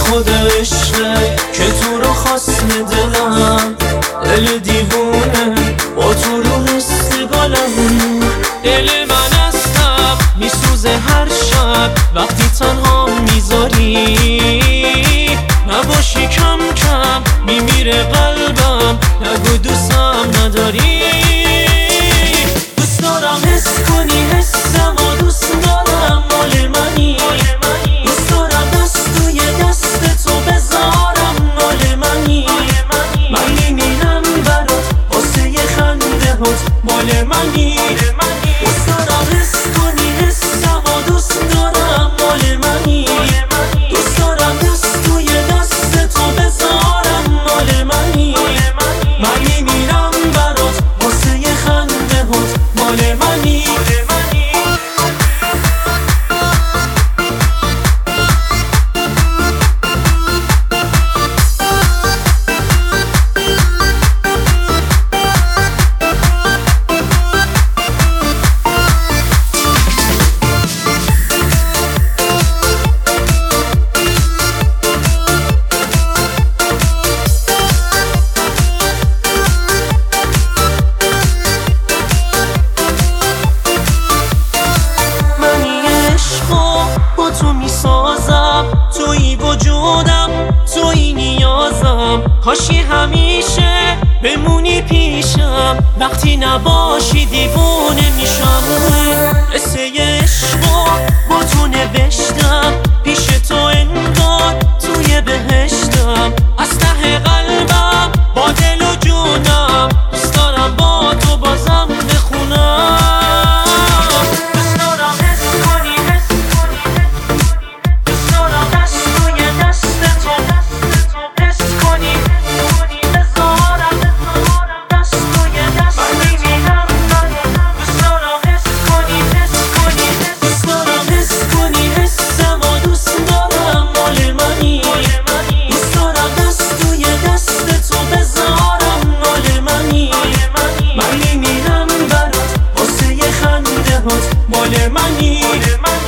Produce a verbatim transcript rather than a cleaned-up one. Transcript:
خود عشقه که تو رو خواست دلم، دل دیوونه با تو رو استقالم. دل من هستم میسوزه هر شب وقتی تنها میذاری، نباشی کم کم میمیره قلبم، نگو دوستم نداری. دوست دارم حس کنی حسم و دوست دارم مال منی، دوست دارم دست توی دست تو بذارم مال منی. من میمیرم برات واسه یه خنده هات مال منی. دوست دارم حس کنی حسم و دوست دارم مال منی، دوست دارم دست توی دست تو بذارم مال منی. من میمیرم برات واسه یه خنده هات مال منی. تو میسازم، توی وجودم، توی نیازم، کاشی همیشه بمونی پیشم، وقتی نباشی دیوونه میشم. قصه عشقو با تو نوشتم، پیش تو انگار توی بهشتم، از ته قلبم با دل و جونم دوست دارم با تو بازم بخونم. مال منی.